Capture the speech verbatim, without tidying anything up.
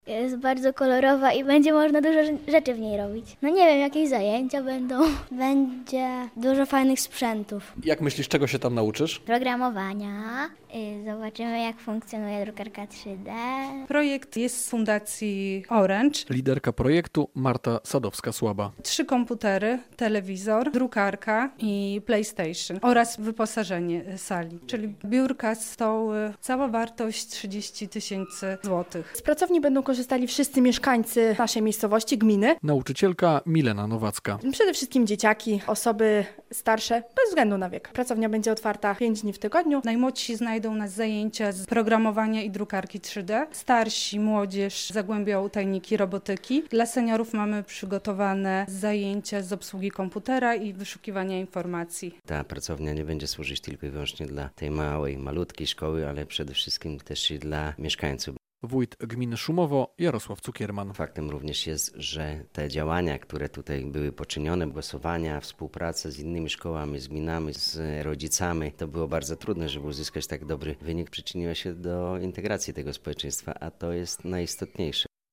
Jest bardzo kolorowa i będzie można dużo rzeczy w niej robić. No nie wiem, jakieś zajęcia będą. Będzie dużo fajnych sprzętów. Jak myślisz, czego się tam nauczysz? Programowania. Zobaczymy, jak funkcjonuje drukarka trzy D. Projekt jest z Fundacji Orange. Liderka projektu Marta Sadowska-Słaba. Trzy komputery, telewizor, drukarka i PlayStation oraz wyposażenie sali, czyli biurka, stoły. Cała wartość trzydzieści tysięcy złotych. Z pracowni będą korzystali wszyscy mieszkańcy naszej miejscowości, gminy. Nauczycielka Milena Nowacka. Przede wszystkim dzieciaki, osoby starsze, bez względu na wiek. Pracownia będzie otwarta pięć dni w tygodniu. Najmłodsi znajdą nas zajęcia z programowania i drukarki trzy D. Starsi, młodzież zagłębią tajniki robotyki. Dla seniorów mamy przygotowane zajęcia z obsługi komputera i wyszukiwania informacji. Ta pracownia nie będzie służyć tylko i wyłącznie dla tej małej, malutkiej szkoły, ale przede wszystkim też i dla mieszkańców. Wójt gminy Szumowo Jarosław Cukierman. Faktem również jest, że te działania, które tutaj były poczynione, głosowania, współpraca z innymi szkołami, z gminami, z rodzicami, to było bardzo trudne, żeby uzyskać tak dobry wynik. Przyczyniła się do integracji tego społeczeństwa, a to jest najistotniejsze.